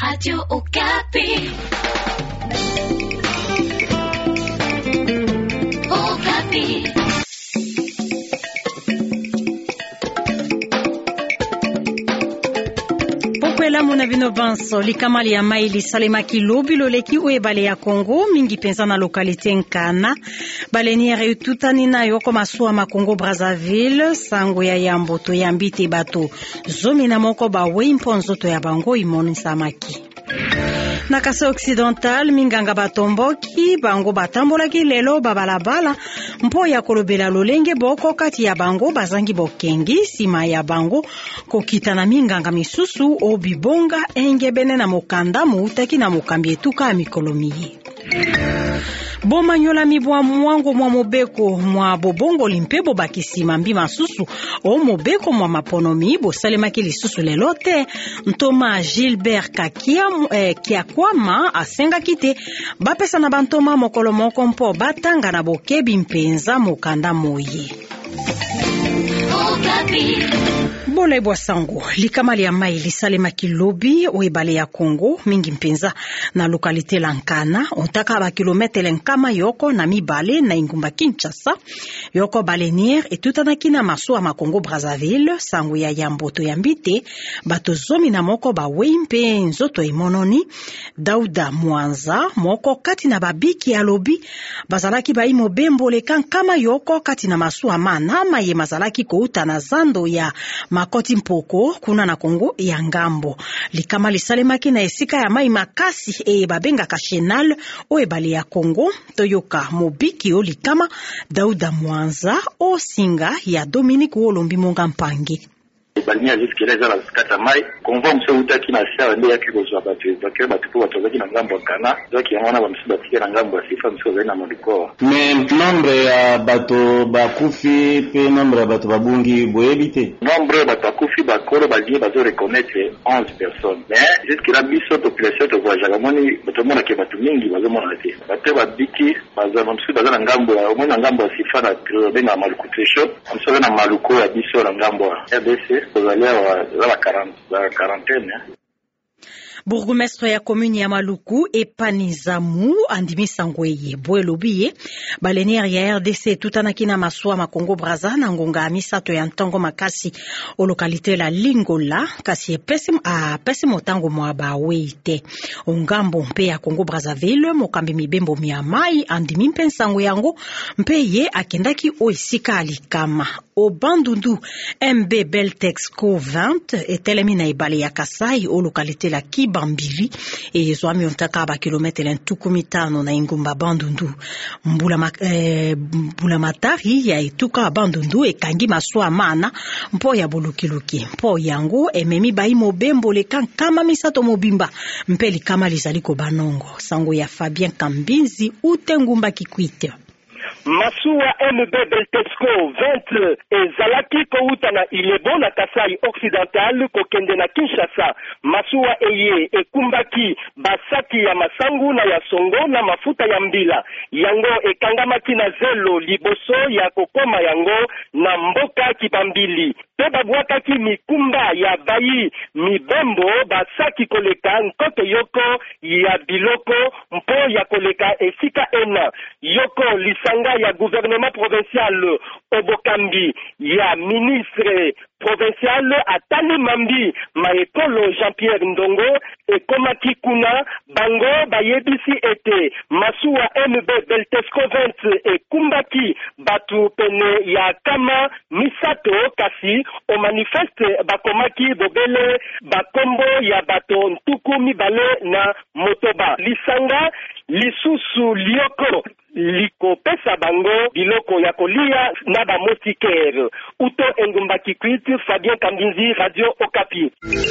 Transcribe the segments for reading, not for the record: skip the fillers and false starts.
Radio Okapi. Okapi. Pokwela muna bino banso likamali ya maili salemaki lobi loleki oebale ya Kongo mingi penza na lokalite Nkana baleniere ututani na yoko masuwa ma Kongo Brazzaville sango ya yambo to yambite bato zomi na moko ba wimpo nzoto ya bango imoni samaki. Na Kasai Occidental minganga batomboki bango batambolaki lelo babalabala mpo ya kolobela lolenge boko kati ya bango bazangi bokengi sima ya bango kokita na minganga misusu obibonga engebene na mokanda muutaki na mokambi etuka mikolomiye. Boma nyola mibwa mwango mwa mobeko mwa bobongo limpebo bakisima mbi masusu o mobeko mwa maponomi bo salemaki lisusu lelote ntoma Gilbert Kakia Kiakwama asenga kite bapesa na bantoma mokolo moko mpo batanga na bokebi mpenza mokanda moye. Bola ebwa sango likamali ya mai lisalemaki lobi oebale ya Kongo mingi mpenza na lokalite la Nkana ontaka ba kilometre nkama yoko na mibale na ingumba Kinshasa yoko baleniere etutanaki na masuwa ma Kongo Brazzaville sango ya yamboto yambite bato zomi na moko ba weimpe nzoto emononi Dauda Mwanza moko kati na babiki ya lobi bazalaki ba imo bembole kankama yoko kati na masuwa manama ye mazalaki kouta na zando ya makoti mpoko kuna na Kongo ya ngambo likama lisalemaki na esika ya mai makasi babenga kashenal oebale ya Kongo toyoka mobiki o likama Dauda Mwanza o singa ya Dominique Wolombi Monga Mpangi. Balini zisikileza la skata mai konvo mse utaki na sawa ndio yaki kozwa batu bakira batu po batozaki na ngambo kana doki yamona ba msiba tikira na ngambo sifa mse na modiko mais nombre ya bato bakufi pe nombre ya bato babungi boyebite nombre ya bato bakufi bakoro balie bazo reconnaître 11 personnes mais zisikira biso population to voyager moni batomona ke batu mingi bazo mona te bato babiki bazo msiba na ngambo ya omona ngambo sifa na benga maluku tresho mse na maluko ya biso na ngambo ya RDC la quarantaine. Bourgmestre ya commune ya Maluku Epanizamu andimi sangweye boelobiye baleniere ya RDC tutanaki na masuwa ma Kongo Brazza na ngonga misato ya ntongo makasi o lokalite la Lingola kasi pesi motango mwa baweite ongambo mpe ya Kongo Brazzaville mokambi mibembo mia mai andimi mpensango yango mpe ye akendaki o isika alikama o bandundu MB Beltexco 20 etelemi na ibale ya Kasai o lokalite la Bambili ezwami ontaka ba kilometre ntuku mitano na ingumba bandundu mbula matari ya etuka bandundu ekangi maswa mana mpo ya bulukiluki mpo yango ememi bai mobembo le kankama misato mobimba mpeli kama lizali ko banongo sango ya Fabien Kambinzi utengumba kikwite. Masuwa MB Beltexco 20 ezalaki kouta na Ilebo na Kasai Occidental kokende na Kinshasa. Masuwa eye ekumbaki basaki ya masangu na ya songo na mafuta ya mbila. Yango ekangamaki na zelo liboso ya kokoma yango na mboka kibambili. Pe babwakaki mikumba ya bayi mibembo basaki koleka nkoto yoko ya biloko mpo ya koleka esika ena. Yoko lisanga ya gouvernement provincial Obokambi ya ministre provincial Atali Mambi maekolo Jean-Pierre Ndongo ekomaki kuna bango bayebisi ete masuwa MB Beltexco 20 ekumbaki batu pene ya kama misato kasi o manifeste bakomaki bobele bakombo ya bato ntuku mibale na motoba lisanga lisusu lioko liko pesa bango biloko ya kolia na ba mostikere uto engumba kikwiti Fabien Kambinzi Radio Okapi.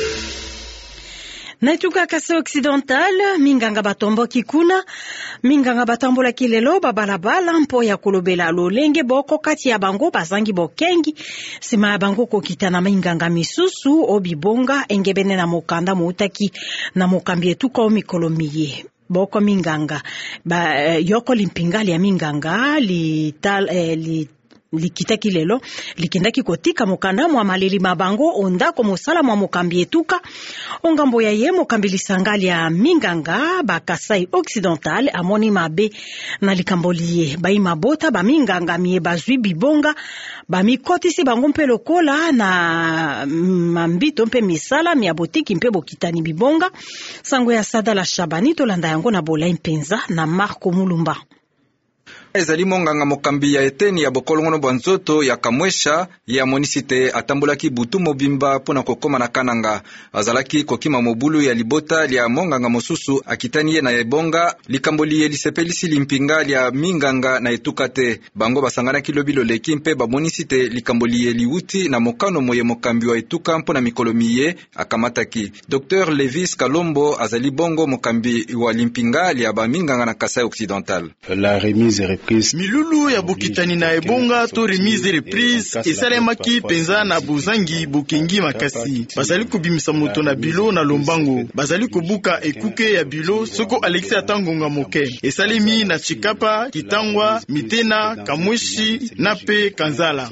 Na etuka Kasai Occidental minganga batomboki kuna minganga batambola kilelo babalabala mpo ya kolobela lolenge boko kati ya bango bazangi bokengi sima ya bango kokita na minganga misusu obibonga engebene na mokanda muutaki na mokambi etuka o mikolo miye boko minganga yoko limpingali ya minganga likitaki lelo likendaki kotika mokanda mwa maleli mabango onda ko mosala mwa mokambi etuka ongambo ya ye mokambi lisangali ya minganga ba Kasai Occidental amoni mabe na likamboliye bai mabota ba minganga mie bazwi bibonga ba mikotisi bango mpe lokola na mambito mpe misala mi abotiki mpe bokitani bibonga sango ya Sada la Shabani to landa yango na Bolai Mpenza na Marco Mulumba. Ezali monganga mokambi ya eteni ya bokolongono bwanzoto ya Kamwesha ya monisite atambulaki butu mobimba pona kokoma na kananga. Azalaki kokima mobulu ya libota lia monganga mosusu akitani ye na ebonga likamboli ye lisepelisi limpinga lia minganga na etukate. Bango basangana kilobilo leki mpe ba monisite likamboli ye liuti na mokano moye mokambi wa etuka mpona mikolomi ye akamataki. Dr. Levis Kalombo azali bongo mokambi wa limpinga lia ba minganga na Kasai Occidental. La remise milulu ya bokitani na ebonga to remise reprise esalemaki penza na bozangi bokengi makasi. Bazali kobimisa moto na bilo na lombango, bazali kobuka ekuke ya bilo soko Alexis atangonga moke. Esalemi na Chikapa, Kitangwa, Mitena, Kamweshi na pe Kanzala.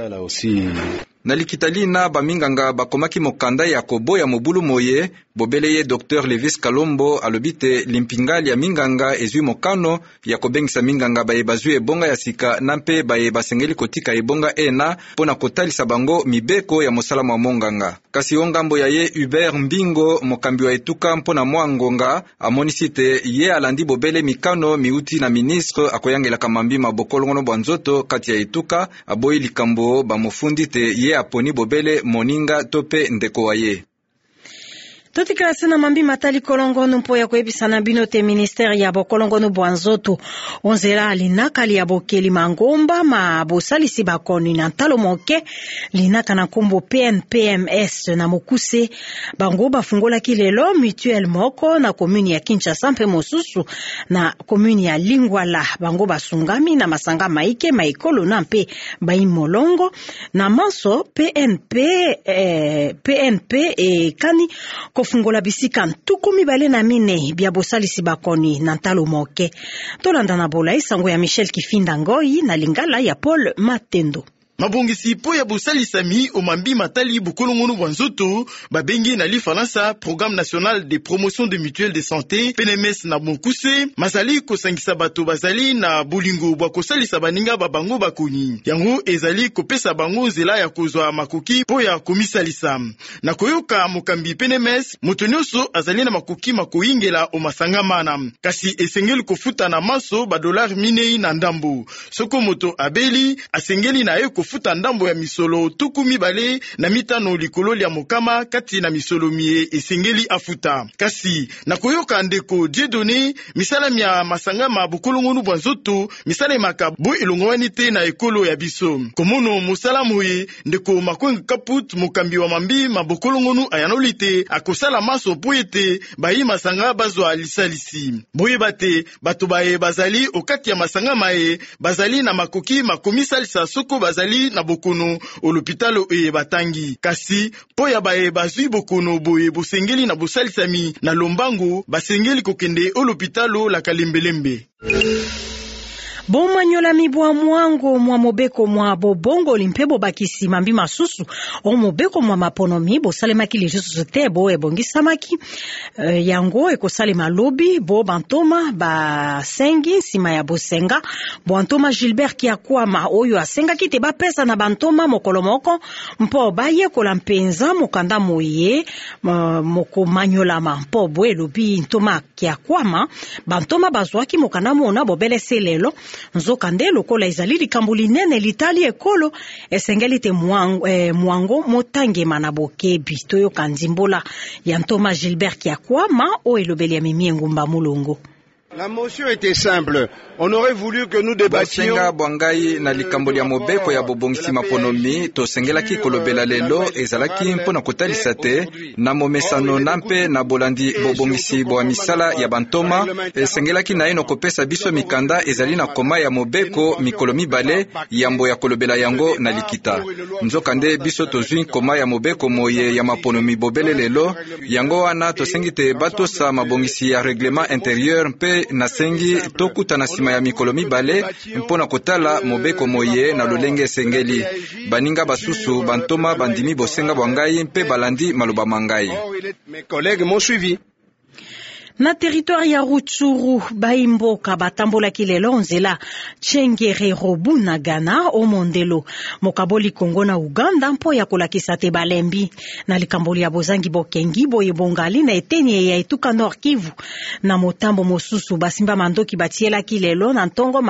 Na likitalina baminganga bakomaki mokanda ya koboya mobulu moye bobeleye Dr. Levis Kalombo alobite limpingali ya minganga ezwi mokano ya kobengisa minganga baye bazwi ebonga ya sika na mpe baye basengeli kotika ebonga ena pona kotalisa bango mibeko ya mosala mwa monganga. Kasi ongambo ya ye Hubert Mbingo mokambi wa etuka mpona mwangonga amonisite ye alandi bobele mikano miuti na ministre akoyangela kamambi mabokolongono bwanzoto kati ya etuka aboyi likambo bamofundite ye aponi bobele moninga tope ndeko wa ye. Totikala sena mambi matali kolongono mpo ya kuebisana bino te ministeri ya bokolongono bwanzoto onzela linaka li abokeli mangomba ma bosalisi bakoni na ntalo moke linaka na kombo PNPMS na mokuse bango bafungola kilelo mutuel moko na komuni ya Kinshasa mpe mosusu na komuni ya Lingwala bango basungami na masanga maike maikolo na mpe baimolongo na manso PNP kani kofungola bisika ntukumi bale na mine bia bosalisi bakoni na ntalo moke. Tolanda na Bolai sango ya Michel Kifinda Ngoi na Lingala ya Paul Matendo. Mabongisi po ya bosalisami omambi matali bokolongono bwanzoto babengi na li Faransa Programme National de Promotion de Mutuelle de Santé PNMS na Monkuse mazali kosangisa bato bazali na bolingo bwa kosalisa baninga babango bakoni yango ezali kopesa bango zela ya kozwa makoki po ya komisalisa na koyoka mokambi PNMS moto nyonso azali na makoki makoyingela omasanga mana kasi esengeli kofuta na maso $1 minei na ndambo soko moto abeli asengeli na ye futa ndambo ya misolo tukumi bale na mitano likolo ya mokama kati na misolo mie esengeli afuta kasi na koyoka ndeko Dieudonné misala mia masanga ma bokolongonu bwanzoto misala maka bo elongwani te na ekolo ya biso komono musala moye ndeko Makwenga Kaput mokambi wa mambi mabokolongonu ayanolite akosala maso poete bayi masanga bazwa lisalisi boye bate bato baye bazali okati ya masanga mae bazali na makoki makomisalisa soko bazali na bokono o l'hôpital e batangi kasi po ya bae bazwi bokono boye bosengeli na bosalisami na lombango basengeli kokende o l'hôpital la Kalembelembe. Bomanyola mibwa mwango mwa mobeko mwa bobongo limpebo bakisi mambi masusu o mobeko mwa maponomi bo salemaki lisusu te bo ebongisamaki yango ekosalema lobi bo bantoma ba sengi sima ya bosenga bantoma Gilbert Kiakwama oyo asengaki te bapesa na bantoma mokolo moko mpo baye kola mpenza mokanda moye moko manyolama mpo bo elobi ntoma Kiakwama bantoma bazwaki mokanda mona bobelese lelo nzokande lokola ezali likambo linene litali ekolo esengeli te mwango motangema na bokebi toyoka nzimbola ya ntoma Gilbert Kiakwama o elobeli ya mimi ngumba mulongo. La motion était simple. On aurait voulu que nous débattions. Bosenga bwangai na likambo ya mobeko ya bobongisi maponomi tosengelaki kolobela lelo ezalaki mpona kotalisa te na momesano nampe na bolandi bobongisi bwa misala ya bantoma esengelaki na eno kopesa biso mikanda ezali na koma ya mobeko mikolo mibale yambo ya kolobela yango na likita nzokande biso tozwi koma ya mobeko moye ya maponomi bobele lelo yango wana tosengi te batosa mabongisi ya règlement intérieur mpe nasengi tokuta na sima nsima ya mikolo mibale mpona kotala mobeko moye na lolenge esengeli. Baninga basusu bantoma bandimi bosenga bwangai mpe balandi maloba mangai. Mes collègues m'ont suivi. Na territoire ya Rutshuru baimboka batambolaki lelo nzela Tchengerero Bunagana o Mondelo mokaboli Kongo na Uganda mpo ya kolakisa te balembi na likamboli ya bozangi bokengi boye bongali na eteni ya etuka Nord Kivu na motambo mosusu basimba mandoki batielaki lelo na ntongo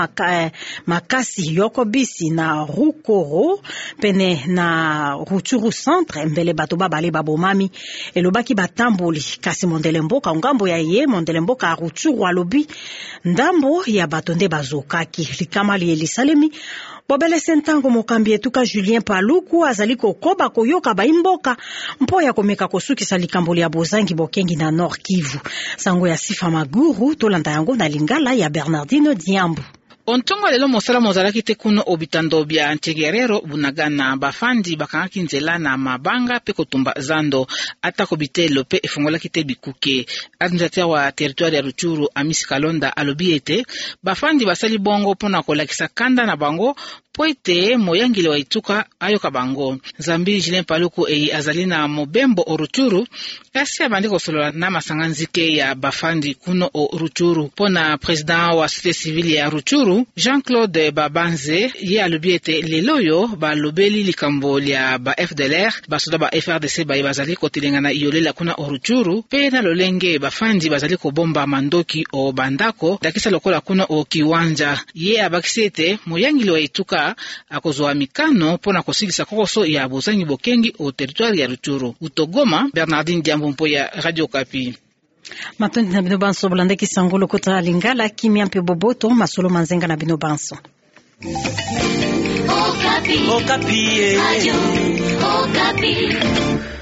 makasi yoko bisi na Rukoro pene na Rutshuru centre mbele bato babale babomami elobaki batamboli kasi Mondele mboka ngambo ya Mondele mboka Rutshuru alobi ndambo ya bato nde bazokaki likamali elisalemi bobele sentango mokambi etuka Julien Paluku azali kokoba koyoka baimboka mpo ya komeka kosukisa likamboli ya bozangi bokengi na Nord Kivu. Sango ya Sifa Maguru tolanda yango na lingala ya Bernardino Diambu. Ontongo lelo mosala mozalaki te kuno obitando bya Tchengerero Bunagana bafandi bakangaki nzela na mabanga pe kotumba zando atako bitelo pe efungolaki te bikuke. Administrateur wa territoire ya Rutshuru Amisi Kalonda alobi ete bafandi basali bongo pona kolakisa kanda na bango po ete moyangile wa ituka ayoka bango. Zambi Julien Paluku azali na mobembo o Rutshuru kasi abandi kosolola na masanganzike ya bafandi kuno o Rutshuru. Pona president wa société civile ya Rutshuru Jean-Claude Babanze ye alobi ete leloyo balobeli likambo lya ba FDLR basoda ba FRDC bazali kotelenga na iolela kuna o Rutshuru pe na lolenge bafandi bazali kobomba mandoki o bandako dakisa lokola kuna o kiwanja. Ye abakisi ete moyangili wa ituka akozwa mikano pona kosilisa kokoso ya bozangi bokengi o territoire ya Rutshuru. Utogoma Bernardine Diambo mpo ya Radio Okapi. Matondi na bino banso bolande kisangolo kota lingala kimia mpe boboto masolo manzenga na bino banso. Okapi. Okapi. Radio Okapi.